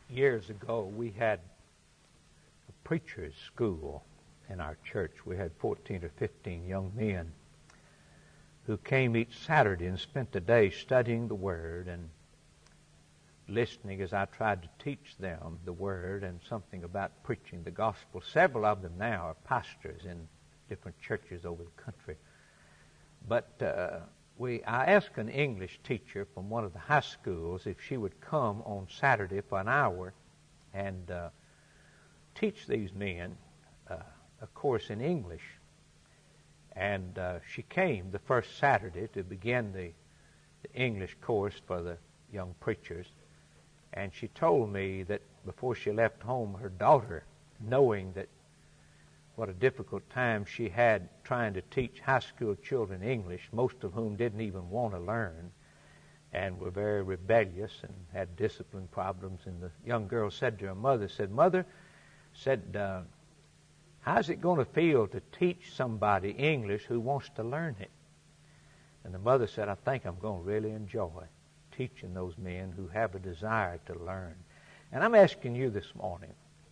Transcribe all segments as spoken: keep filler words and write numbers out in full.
Years ago, we had a preacher's school in our church. We had fourteen or fifteen young men who came each Saturday and spent the day studying the Word and listening as I tried to teach them the Word and something about preaching the gospel. Several of them now are pastors in different churches over the country. But uh, we, I asked an English teacher from one of the high schools if she would come on Saturday for an hour and uh, teach these men uh, a course in English. And uh, she came the first Saturday to begin the, the English course for the young preachers. And she told me that before she left home, her daughter, knowing that what a difficult time she had trying to teach high school children English, most of whom didn't even want to learn and were very rebellious and had discipline problems. And the young girl said to her mother, said, Mother, said, uh, how's it going to feel to teach somebody English who wants to learn it? And the mother said, I think I'm going to really enjoy teaching those men who have a desire to learn. And I'm asking you this morning,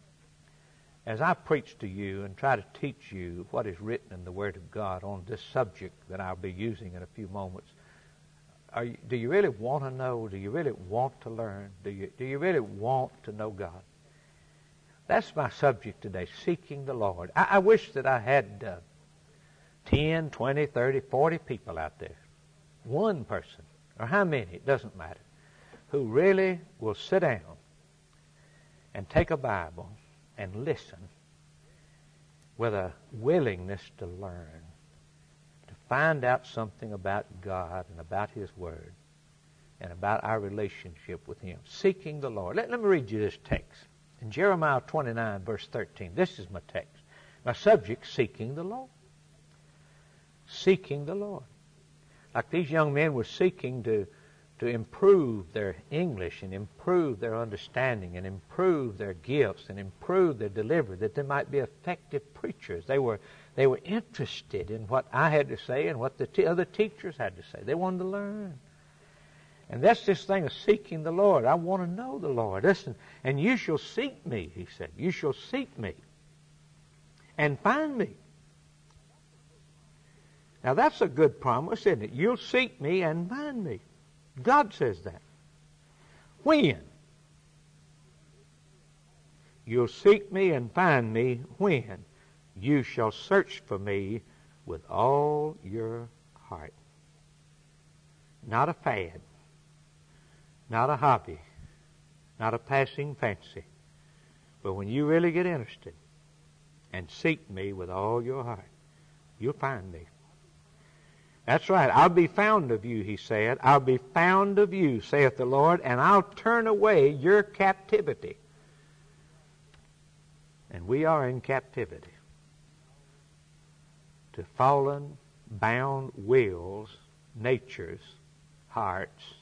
as I preach to you and try to teach you what is written in the Word of God on this subject that I'll be using in a few moments, are you, do you really want to know? Do you really want to learn? Do you, do you really want to know God? That's my subject today, seeking the Lord. I, I wish that I had uh, ten, twenty, thirty, forty people out there, one person, or how many, it doesn't matter, who really will sit down and take a Bible and listen with a willingness to learn, to find out something about God and about His Word and about our relationship with Him. Seeking the Lord. Let, let me read you this text. In Jeremiah twenty-nine, verse thirteen, this is my text. My subject, seeking the Lord. Seeking the Lord. Like these young men were seeking to to improve their English and improve their understanding and improve their gifts and improve their delivery, that they might be effective preachers. They were they were interested in what I had to say and what the t- other teachers had to say. They wanted to learn. And that's this thing of seeking the Lord. I want to know the Lord. Listen, and you shall seek me, he said. You shall seek me and find me. Now that's a good promise, isn't it? You'll seek me and find me. God says that. When? You'll seek me and find me when? You shall search for me with all your heart. Not a fad. Not a hobby. Not a passing fancy. But when you really get interested and seek me with all your heart, you'll find me. That's right. I'll be found of you, he said. I'll be found of you, saith the Lord, and I'll turn away your captivity. And we are in captivity to fallen, bound wills, natures, hearts,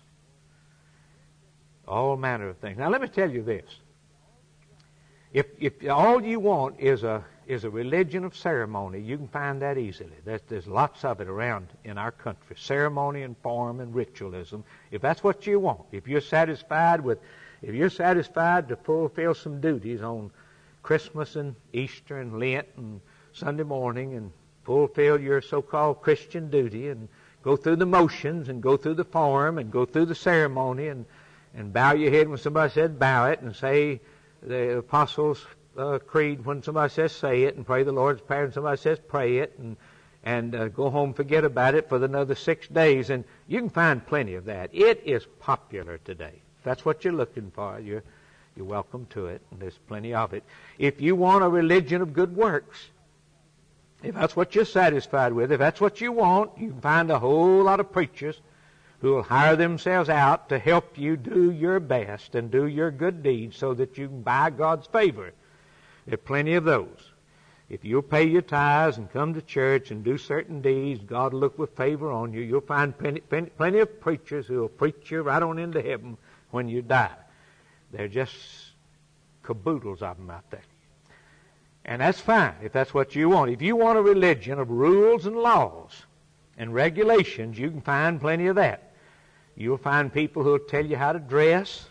all manner of things. Now let me tell you this. If if all you want is a is a religion of ceremony, you can find that easily. There's, there's lots of it around in our country. Ceremony and form and ritualism. If that's what you want, if you're satisfied with, if you're satisfied to fulfill some duties on Christmas and Easter and Lent and Sunday morning and fulfill your so-called Christian duty and go through the motions and go through the form and go through the ceremony and, and bow your head when somebody says bow it and say the Apostles' uh, Creed when somebody says say it and pray the Lord's Prayer when somebody says pray it and and uh, go home forget about it for another six days. And you can find plenty of that. It is popular today. If that's what you're looking for, you're, you're welcome to it, and there's plenty of it. If you want a religion of good works, if that's what you're satisfied with, if that's what you want, you can find a whole lot of preachers who will hire themselves out to help you do your best and do your good deeds so that you can buy God's favor. There are plenty of those. If you'll pay your tithes and come to church and do certain deeds, God will look with favor on you. You'll find plenty, plenty, plenty of preachers who will preach you right on into heaven when you die. They're just caboodles of them out there. And that's fine if that's what you want. If you want a religion of rules and laws and regulations, you can find plenty of that. You'll find people who will tell you how to dress,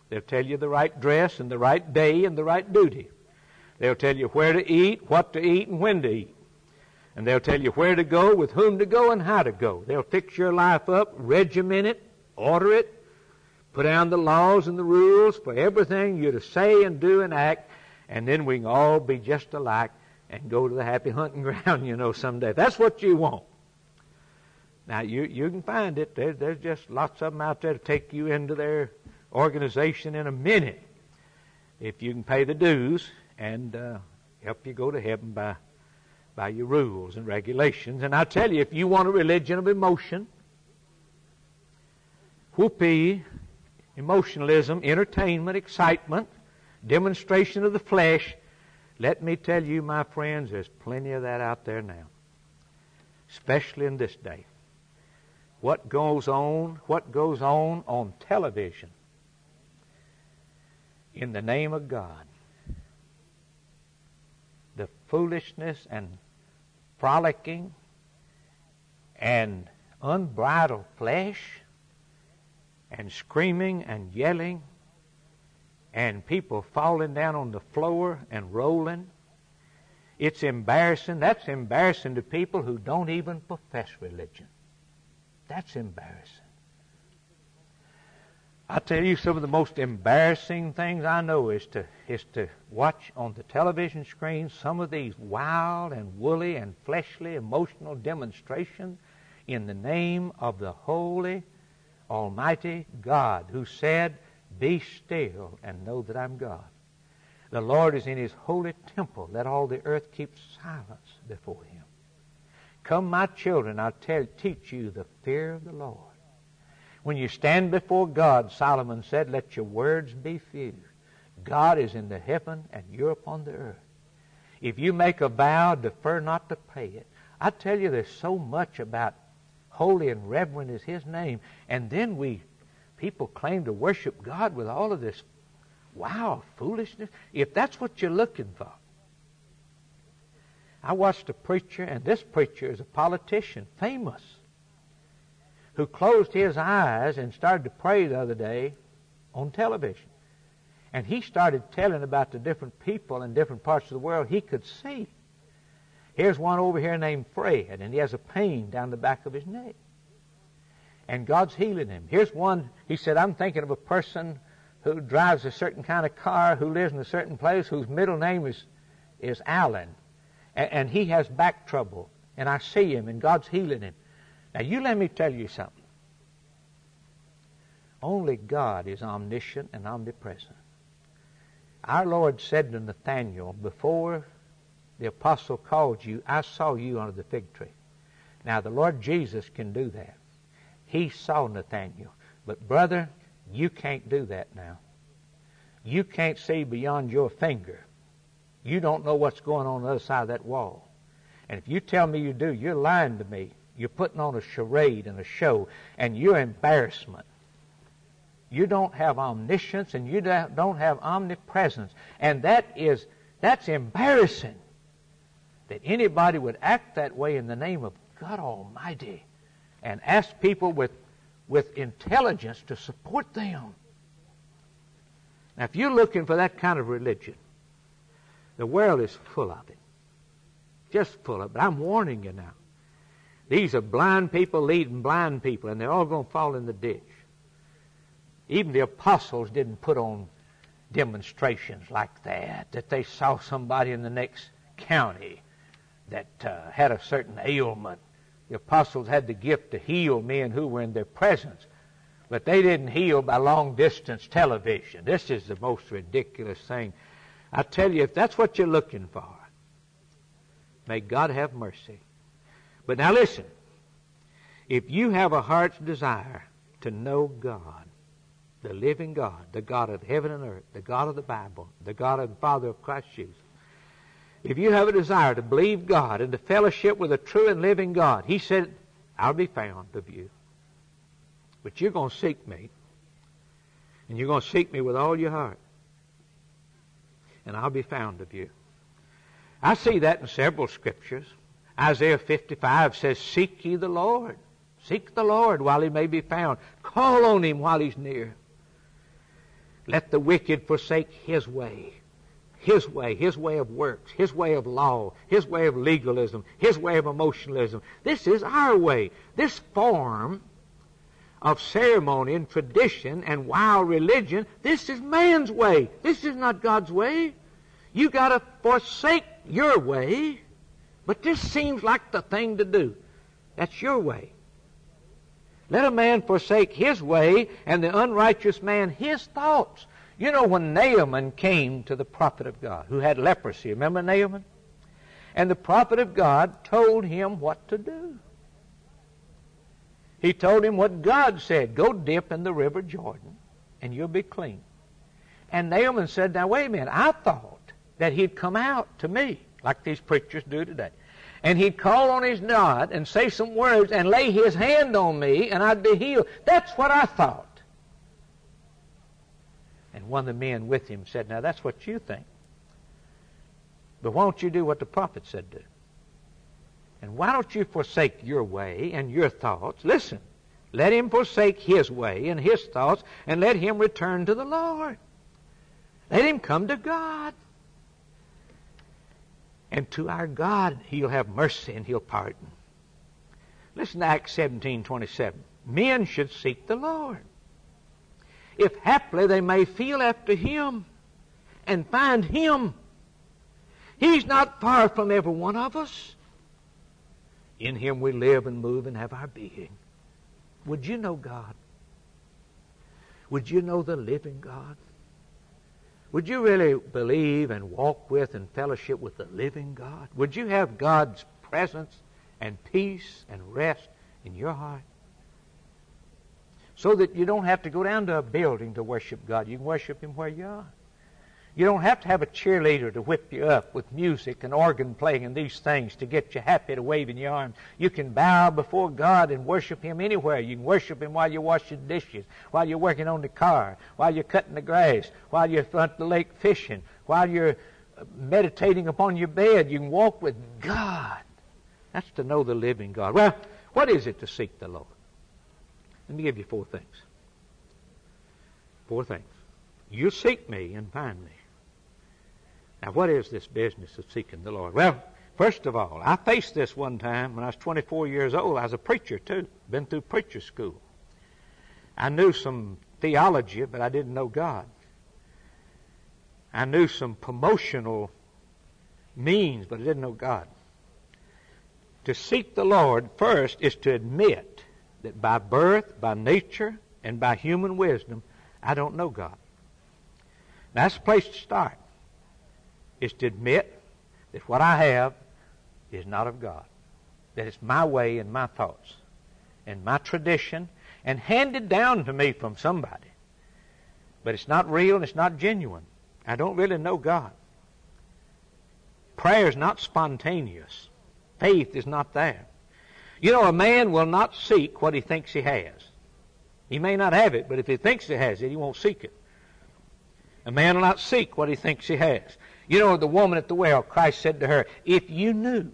They'll tell you the right dress and the right day and the right duty. They'll tell you where to eat, what to eat, and when to eat. And they'll tell you where to go, with whom to go, and how to go. They'll fix your life up, regiment it, order it, put down the laws and the rules for everything you're to say and do and act, and then we can all be just alike and go to the happy hunting ground, you know, someday. That's what you want. Now, you, you can find it. There, there's just lots of them out there to take you into their organization in a minute if you can pay the dues and uh, help you go to heaven by, by your rules and regulations. And I tell you, if you want a religion of emotion, whoopee, emotionalism, entertainment, excitement, demonstration of the flesh, let me tell you, my friends, there's plenty of that out there now, especially in this day. What goes on, what goes on on television in the name of God, the foolishness and frolicking and unbridled flesh and screaming and yelling and people falling down on the floor and rolling. It's embarrassing. That's embarrassing to people who don't even profess religion. That's embarrassing. I tell you, some of the most embarrassing things I know is to is to watch on the television screen some of these wild and woolly and fleshly emotional demonstrations in the name of the holy, almighty God, who said, "Be still and know that I'm God." The Lord is in His holy temple. Let all the earth keep silence before Him. Come, my children, I'll tell, teach you the fear of the Lord. When you stand before God, Solomon said, let your words be few. God is in the heaven and you're upon the earth. If you make a vow, defer not to pay it. I tell you, there's so much about holy and reverent is His name. And then we, people claim to worship God with all of this, wow, foolishness. If that's what you're looking for. I watched a preacher, and this preacher is a politician, famous, who closed his eyes and started to pray the other day on television. And he started telling about the different people in different parts of the world he could see. Here's one over here named Fred, and he has a pain down the back of his neck. And God's healing him. Here's one, he said, I'm thinking of a person who drives a certain kind of car, who lives in a certain place, whose middle name is, is Allen. And, and he has back trouble. And I see him, and God's healing him. Now, you let me tell you something. Only God is omniscient and omnipresent. Our Lord said to Nathanael, before the apostle called you, I saw you under the fig tree. Now, the Lord Jesus can do that. He saw Nathanael. But, brother, you can't do that now. You can't see beyond your finger. You don't know what's going on the other side of that wall. And if you tell me you do, you're lying to me. You're putting on a charade and a show, and you're embarrassment. You don't have omniscience, and you don't have omnipresence. And that is, that's embarrassing that anybody would act that way in the name of God Almighty and ask people with, with intelligence to support them. Now, if you're looking for that kind of religion, the world is full of it. Just full of it. But I'm warning you now. These are blind people leading blind people, and they're all going to fall in the ditch. Even the apostles didn't put on demonstrations like that, that they saw somebody in the next county that uh, had a certain ailment. The apostles had the gift to heal men who were in their presence, but they didn't heal by long-distance television. This is the most ridiculous thing. I tell you, if that's what you're looking for, may God have mercy. But now listen, if you have a heart's desire to know God, the living God, the God of heaven and earth, the God of the Bible, the God and Father of Christ Jesus, if you have a desire to believe God and to fellowship with a true and living God, He said, I'll be found of you. But you're going to seek me, and you're going to seek me with all your heart, and I'll be found of you. I see that in several scriptures. Isaiah fifty-five says, seek ye the Lord. Seek the Lord while He may be found. Call on Him while He's near. Let the wicked forsake his way. His way, his way of works, his way of law, his way of legalism, his way of emotionalism. This is our way. This form of ceremony and tradition and wild religion, this is man's way. This is not God's way. You got to forsake your way, but this seems like the thing to do. That's your way. Let a man forsake his way, and the unrighteous man his thoughts. You know, when Naaman came to the prophet of God, who had leprosy, remember Naaman? And the prophet of God told him what to do. He told him what God said. Go dip in the river Jordan, and you'll be clean. And Naaman said, now wait a minute, I thought that he'd come out to me, like these preachers do today. And he'd call on his God and say some words and lay his hand on me, and I'd be healed. That's what I thought. And one of the men with him said, now that's what you think. But why don't you do what the prophet said do? And why don't you forsake your way and your thoughts? Listen, let him forsake his way and his thoughts, and let him return to the Lord. Let him come to God. And to our God, he'll have mercy and he'll pardon. Listen to Acts seventeen twenty-seven. Men should seek the Lord, if haply they may feel after him and find him. He's not far from every one of us. In him we live and move and have our being. Would you know God? Would you know the living God? Would you really believe and walk with and fellowship with the living God? Would you have God's presence and peace and rest in your heart? So that you don't have to go down to a building to worship God. You can worship him where you are. You don't have to have a cheerleader to whip you up with music and organ playing and these things to get you happy to wave in your arms. You can bow before God and worship him anywhere. You can worship him while you're washing dishes, while you're working on the car, while you're cutting the grass, while you're at the lake fishing, while you're meditating upon your bed. You can walk with God. That's to know the living God. Well, what is it to seek the Lord? Let me give you four things. Four things. You seek me and find me. Now, what is this business of seeking the Lord? Well, first of all, I faced this one time when I was twenty-four years old. I was a preacher, too. Been through preacher school. I knew some theology, but I didn't know God. I knew some promotional means, but I didn't know God. To seek the Lord first is to admit that by birth, by nature, and by human wisdom, I don't know God. That's the place to start, is to admit that what I have is not of God, that it's my way and my thoughts and my tradition and handed down to me from somebody. But it's not real and it's not genuine. I don't really know God. Prayer is not spontaneous. Faith is not there. You know, a man will not seek what he thinks he has. He may not have it, but if he thinks he has it, he won't seek it. A man will not seek what he thinks he has. You know, the woman at the well, Christ said to her, if you knew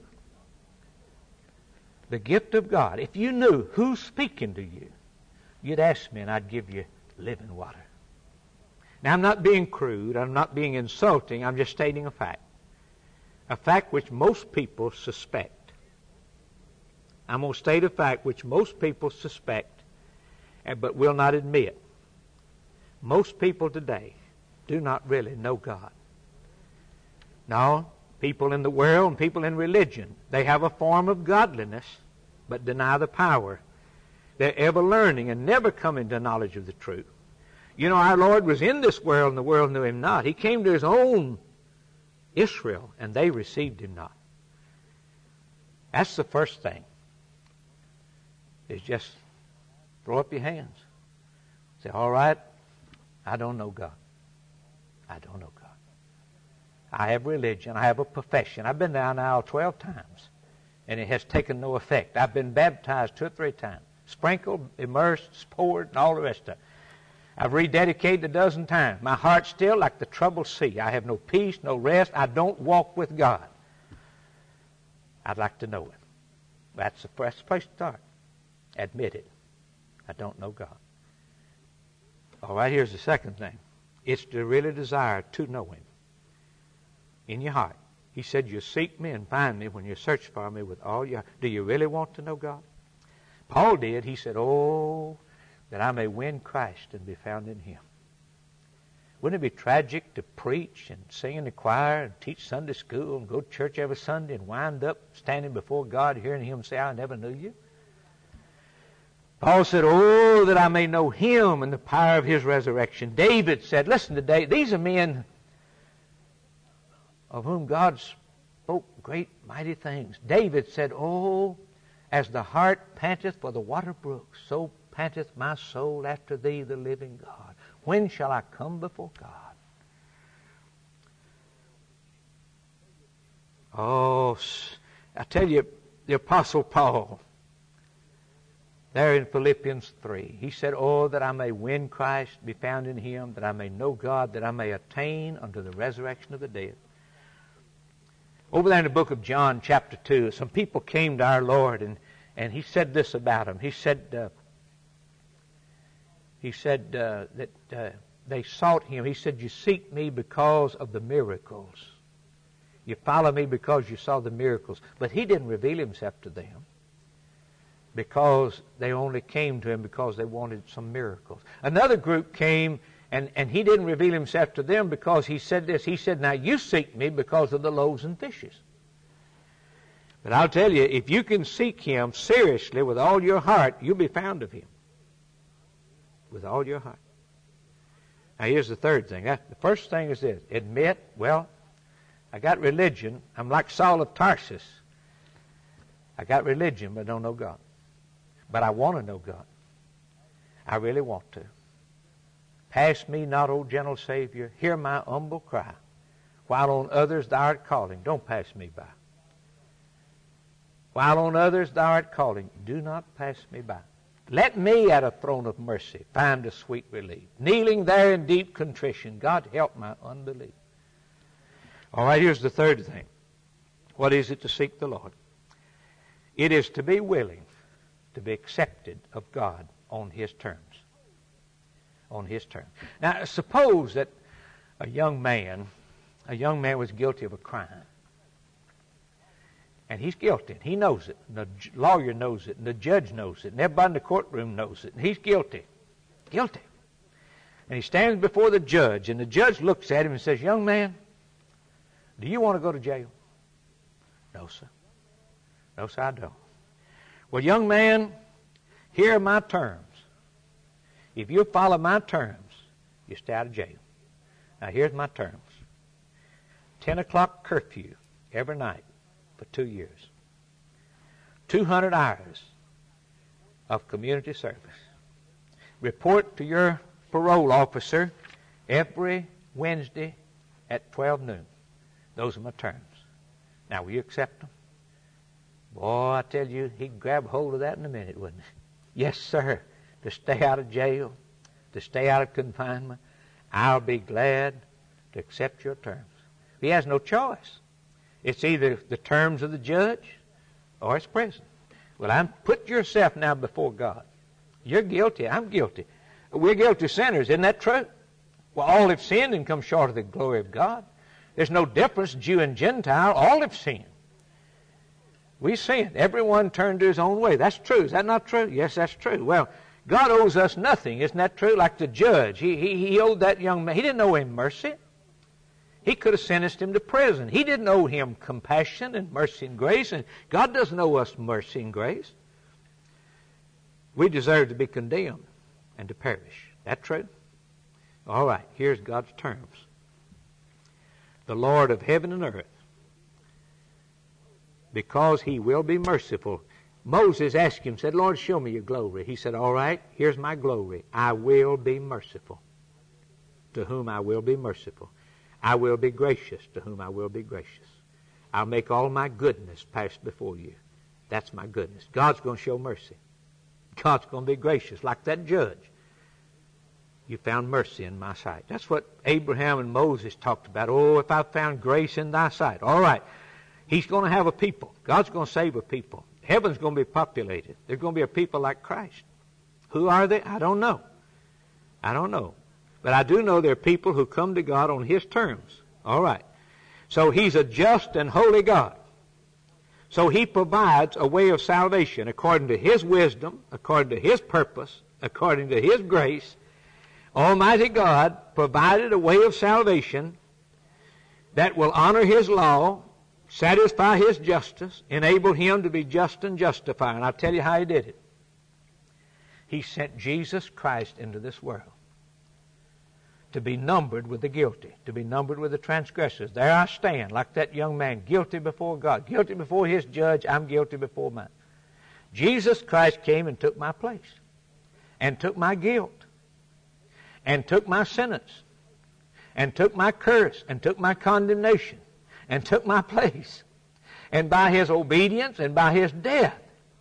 the gift of God, if you knew who's speaking to you, you'd ask me and I'd give you living water. Now, I'm not being crude. I'm not being insulting. I'm just stating a fact. A fact which most people suspect. I'm going to state a fact which most people suspect, but will not admit. Most people today do not really know God. No, people in the world and people in religion, they have a form of godliness, but deny the power. They're ever learning and never coming to knowledge of the truth. You know, our Lord was in this world and the world knew him not. He came to his own Israel and they received him not. That's the first thing. Is just throw up your hands. Say, all right, I don't know God. I don't know God. I have religion. I have a profession. I've been down the aisle twelve times, and it has taken no effect. I've been baptized two or three times, sprinkled, immersed, poured, and all the rest of it. I've rededicated a dozen times. My heart's still like the troubled sea. I have no peace, no rest. I don't walk with God. I'd like to know Him. That's the first place to start. Admit it. I don't know God. All right, here's the second thing. It's to really desire to know Him in your heart. He said, you seek me and find me when you search for me with all your heart. Do you really want to know God? Paul did. He said, oh, that I may win Christ and be found in Him. Wouldn't it be tragic to preach and sing in the choir and teach Sunday school and go to church every Sunday and wind up standing before God hearing Him say, I never knew you? Paul said, oh, that I may know Him and the power of His resurrection. David said, listen to David. These are men of whom God spoke great, mighty things. David said, oh, as the hart panteth for the water brooks, so panteth my soul after Thee, the living God. When shall I come before God? Oh, I tell you, the Apostle Paul, there in Philippians three, he said, oh, that I may win Christ, be found in Him, that I may know God, that I may attain unto the resurrection of the dead. Over there in the book of John, chapter two, some people came to our Lord, and, and He said this about them. He said, uh, He said uh, that uh, they sought Him. He said, you seek me because of the miracles. You follow me because you saw the miracles. But He didn't reveal Himself to them because they only came to Him because they wanted some miracles. Another group came, and, and He didn't reveal Himself to them because He said this. He said, now you seek me because of the loaves and fishes. But I'll tell you, if you can seek Him seriously with all your heart, you'll be found of Him. With all your heart. Now here's the third thing. The first thing is this. Admit, well, I got religion. I'm like Saul of Tarsus. I got religion, but I don't know God. But I want to know God. I really want to. Pass me not, O gentle Savior. Hear my humble cry. While on others thou art calling, don't pass me by. While on others thou art calling, do not pass me by. Let me at a throne of mercy find a sweet relief. Kneeling there in deep contrition, God help my unbelief. All right, here's the third thing. What is it to seek the Lord? It is to be willing to be accepted of God on His terms. On His terms. Now, suppose that a young man, a young man was guilty of a crime. And he's guilty. He knows it. And the lawyer knows it. And the judge knows it. And everybody in the courtroom knows it. And he's guilty. Guilty. And he stands before the judge. And the judge looks at him and says, young man, do you want to go to jail? No, sir. No, sir, I don't. Well, young man, here are my terms. If you follow my terms, you stay out of jail. Now, here's my terms. ten o'clock curfew every night. For two years. two hundred hours of community service. Report to your parole officer every Wednesday at twelve noon. Those are my terms. Now, will you accept them? Boy, I tell you, he'd grab hold of that in a minute, wouldn't he? Yes, sir. To stay out of jail, to stay out of confinement, I'll be glad to accept your terms. He has no choice. It's either the terms of the judge or it's prison. Well, I'm put yourself now before God. You're guilty. I'm guilty. We're guilty sinners. Isn't that true? Well, all have sinned and come short of the glory of God. There's no difference, Jew and Gentile. All have sinned. We sinned. Everyone turned to his own way. That's true. Is that not true? Yes, that's true. Well, God owes us nothing. Isn't that true? Like the judge. He, he, he owed that young man. He didn't owe him mercy. He could have sentenced him to prison. He didn't owe him compassion and mercy and grace, and God doesn't owe us mercy and grace. We deserve to be condemned and to perish. That true? All right, here's God's terms. The Lord of heaven and earth, because He will be merciful. Moses asked Him, said, Lord, show me your glory. He said, all right, here's my glory. I will be merciful to whom I will be merciful. I will be gracious to whom I will be gracious. I'll make all my goodness pass before you. That's my goodness. God's going to show mercy. God's going to be gracious, like that judge. You found mercy in my sight. That's what Abraham and Moses talked about. Oh, if I found grace in thy sight. All right. He's going to have a people. God's going to save a people. Heaven's going to be populated. There's going to be a people like Christ. Who are they? I don't know. I don't know. But I do know there are people who come to God on His terms. All right. So He's a just and holy God. So He provides a way of salvation according to His wisdom, according to His purpose, according to His grace. Almighty God provided a way of salvation that will honor His law, satisfy His justice, enable Him to be just and justify. And I'll tell you how He did it. He sent Jesus Christ into this world to be numbered with the guilty, to be numbered with the transgressors. There I stand, like that young man, guilty before God, guilty before His judge. I'm guilty before mine. Jesus Christ came and took my place, and took my guilt, and took my sentence, and took my curse, and took my condemnation, and took my place. And by His obedience and by His death,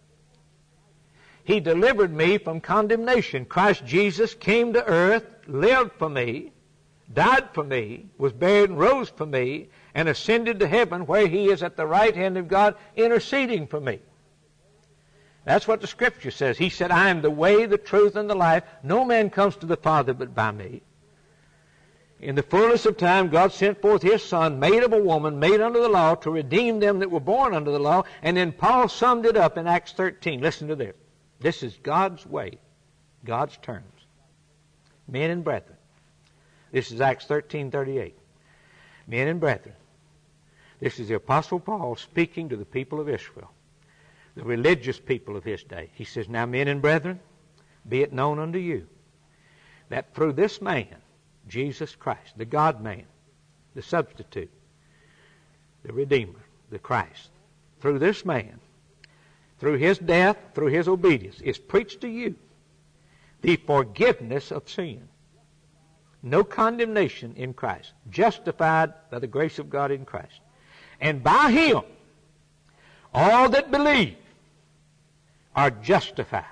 He delivered me from condemnation. Christ Jesus came to earth, lived for me, died for me, was buried and rose for me, and ascended to heaven where He is at the right hand of God interceding for me. That's what the Scripture says. He said, I am the way, the truth, and the life. No man comes to the Father but by me. In the fullness of time, God sent forth His Son, made of a woman, made under the law, to redeem them that were born under the law. And then Paul summed it up in Acts thirteen. Listen to this. This is God's way, God's terms. Men and brethren. This is Acts thirteen thirty-eight. Men and brethren. This is the Apostle Paul speaking to the people of Israel, the religious people of his day. He says, now men and brethren, be it known unto you that through this man, Jesus Christ, the God-man, the substitute, the Redeemer, the Christ, through this man, through His death, through His obedience, is preached to you the forgiveness of sin. No condemnation in Christ. Justified by the grace of God in Christ. And by Him, all that believe are justified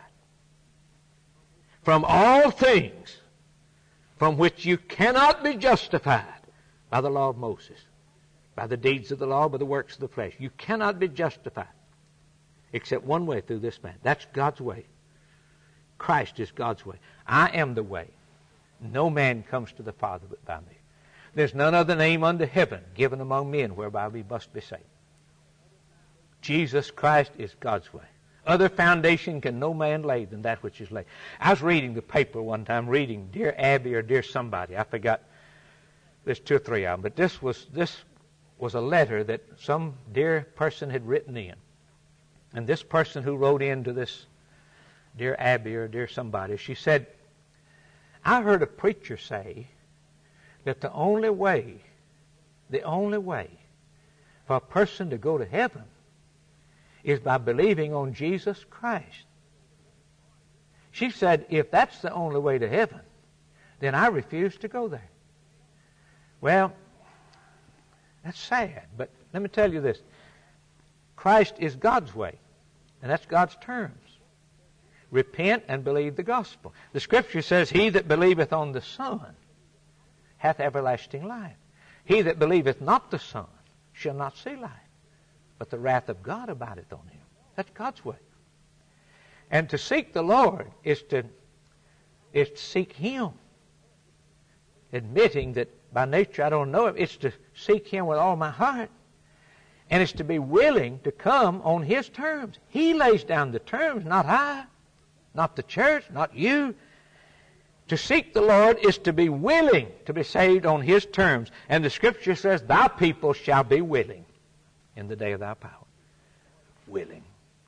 from all things from which you cannot be justified by the law of Moses, by the deeds of the law, by the works of the flesh. You cannot be justified except one way, through this man. That's God's way. Christ is God's way. I am the way. No man comes to the Father but by me. There's none other name under heaven given among men whereby we must be saved. Jesus Christ is God's way. Other foundation can no man lay than that which is laid. I was reading the paper one time, reading Dear Abby or Dear somebody. I forgot. There's two or three of them. But this was, this was a letter that some dear person had written in. And this person who wrote in to this Dear Abby or Dear somebody, she said, I heard a preacher say that the only way, the only way for a person to go to heaven is by believing on Jesus Christ. She said, if that's the only way to heaven, then I refuse to go there. Well, that's sad, but let me tell you this. Christ is God's way, and that's God's terms. Repent and believe the gospel. The Scripture says, he that believeth on the Son hath everlasting life. He that believeth not the Son shall not see life, but the wrath of God abideth on him. That's God's way. And to seek the Lord is to, is to seek Him. Admitting that by nature I don't know Him. It's to seek Him with all my heart. And it's to be willing to come on His terms. He lays down the terms, not I, not the church, not you. To seek the Lord is to be willing to be saved on His terms. And the Scripture says, thy people shall be willing in the day of thy power. Willing.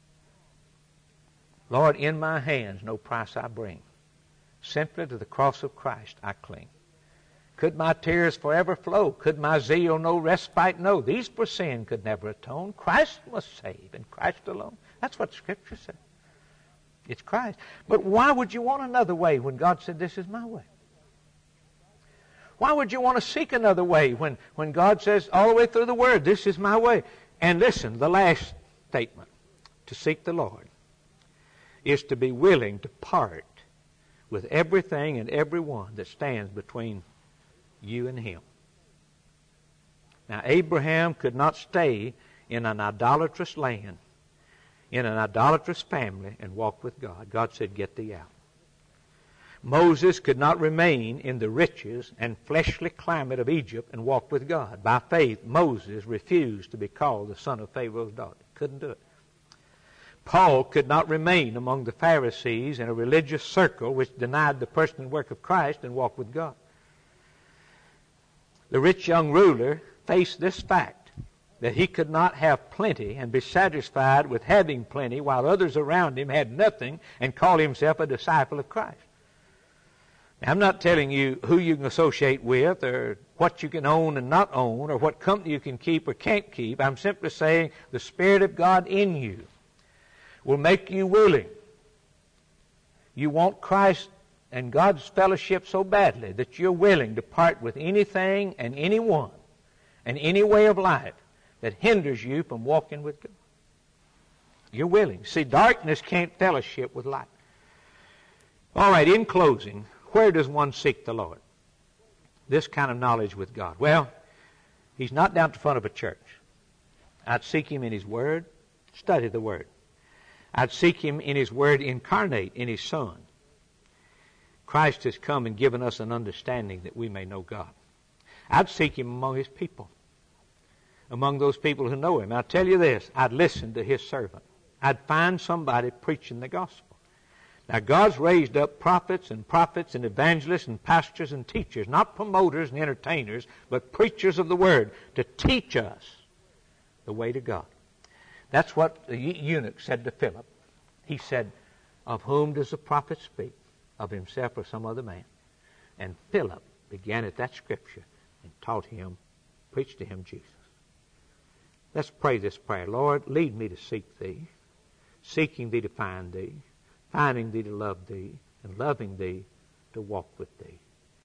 Lord, in my hands no price I bring. Simply to the cross of Christ I cling. Could my tears forever flow? Could my zeal no respite know? These for sin could never atone. Christ must save, and Christ alone. That's what Scripture says. It's Christ. But why would you want another way when God said, this is my way? Why would you want to seek another way when, when God says all the way through the Word, this is my way? And listen, the last statement, to seek the Lord, is to be willing to part with everything and everyone that stands between you and Him. Now, Abraham could not stay in an idolatrous land, in an idolatrous family, and walk with God. God said, get thee out. Moses could not remain in the riches and fleshly climate of Egypt and walk with God. By faith, Moses refused to be called the son of Pharaoh's daughter. Couldn't do it. Paul could not remain among the Pharisees in a religious circle which denied the person and work of Christ and walk with God. The rich young ruler faced this fact, that he could not have plenty and be satisfied with having plenty while others around him had nothing and call himself a disciple of Christ. Now, I'm not telling you who you can associate with or what you can own and not own or what company you can keep or can't keep. I'm simply saying the Spirit of God in you will make you willing. You want Christ and God's fellowship so badly that you're willing to part with anything and anyone and any way of life that hinders you from walking with God. You're willing. See, darkness can't fellowship with light. All right, in closing, where does one seek the Lord? This kind of knowledge with God. Well, He's not down at the front of a church. I'd seek Him in His Word, study the Word. I'd seek Him in His Word incarnate in His Son. Christ has come and given us an understanding that we may know God. I'd seek Him among His people, among those people who know Him. I'll tell you this, I'd listen to His servant. I'd find somebody preaching the gospel. Now, God's raised up prophets and prophets and evangelists and pastors and teachers, not promoters and entertainers, but preachers of the Word to teach us the way to God. That's what the eunuch said to Philip. He said, of whom does the prophet speak? Of himself or some other man? And Philip began at that scripture and taught him, preached to him Jesus. Let's pray this prayer. Lord, lead me to seek Thee, seeking Thee to find Thee, finding Thee to love Thee, and loving Thee to walk with Thee.